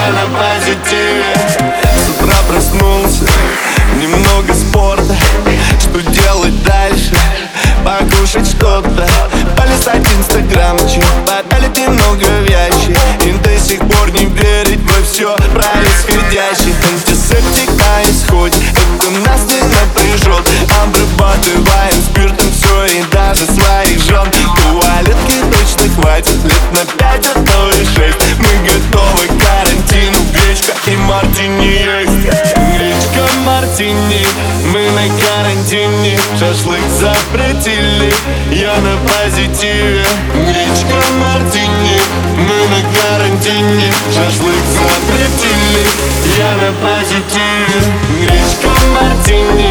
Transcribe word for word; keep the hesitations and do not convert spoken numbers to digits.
я на позитиве. С утра проснулся, немного спорта. Что делать дальше? Покушать что-то, полистать инстаграмчик, подалить немного вещи и до сих пор не верить во все происходящее. Антисептик на исходе, это нас не напряжет. Обрабатываем спиртом все и даже своих жен. Туалетки точно хватит лет на пять, а то и шесть. Мы готовы к карантину, гречка и мартини есть. Гречка, мартини, мы на карантине. Шашлык запретили, я на позитиве. Гречка, мартини, мы на карантине. Шашлык запретили, я на позитиве. Гречка, мартини.